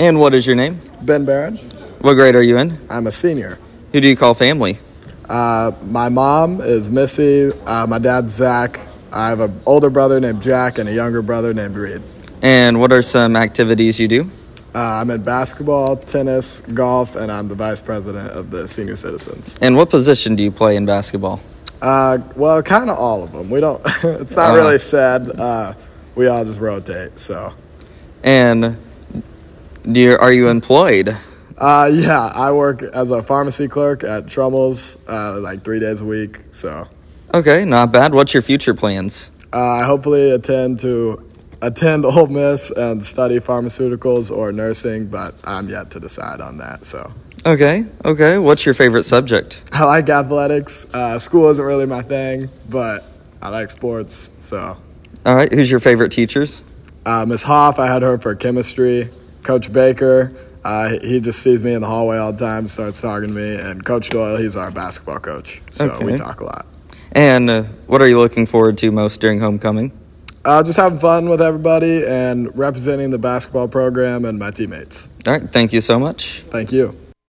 And what is your name? Ben Barron. What grade are you in? I'm a senior. Who do you call family? My mom is Missy. My dad's Zach. I have an older brother named Jack and a younger brother named Reed. And what are some activities you do? I'm in basketball, tennis, golf, and I'm the vice president of the Senior Citizens. And what position do you play in basketball? Well, kind of all of them. We don't. It's not really said. We all just rotate. So. And are you employed? Yeah, I work as a pharmacy clerk at Trummel's, like 3 days a week. So. Okay, not bad. What's your future plans? I hopefully attend Ole Miss and study pharmaceuticals or nursing, but I'm yet to decide on that. So. Okay. What's your favorite subject? I like athletics. School isn't really my thing, but I like sports. So. All right. Who's your favorite teachers? Ms. Hoff, I had her for chemistry. Coach Baker, he just sees me in the hallway all the time, starts talking to me. And Coach Doyle, he's our basketball coach, so we talk a lot. And what are you looking forward to most during homecoming? Just having fun with everybody and representing the basketball program and my teammates. All right. Thank you so much. Thank you.